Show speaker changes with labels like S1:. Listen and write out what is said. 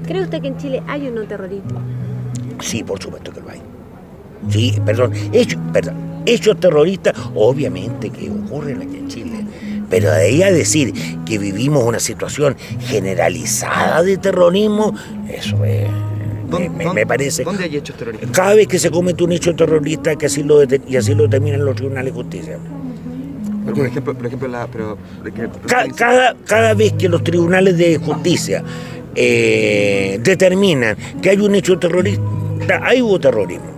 S1: ¿Cree usted que en Chile hay o no terrorismo?
S2: Sí, por supuesto que lo hay. Sí, hechos terroristas, obviamente que ocurren aquí en Chile. Pero de ahí a decir que vivimos una situación generalizada de terrorismo, eso es... Me parece...
S3: ¿Dónde hay hechos terroristas?
S2: Cada vez que se comete un hecho terrorista, que así lo determinan los tribunales de justicia.
S3: Pero, por ejemplo,
S2: Cada vez que los tribunales de justicia determinan que hay un hecho terrorista, ahí hubo terrorismo.